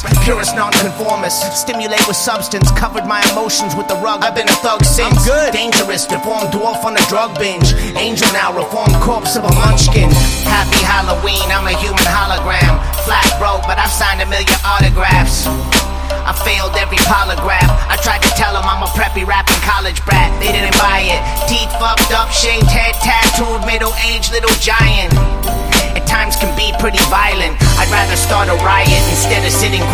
Purist nonconformist, stimulate with substance, covered my emotions with the rug. I've been a thug since. I'm good. Dangerous, deformed dwarf on a drug binge. Angel now, reformed corpse of a munchkin. Happy Halloween, I'm a human hologram. Flat broke, but I've signed 1 million autographs. I failed every polygraph. I tried to tell them I'm a preppy rapping college brat. They didn't buy it. Teeth fucked up, shaved head, tattooed, middle-aged little giant. At times can be pretty violent. I'd rather start a riot instead of sitting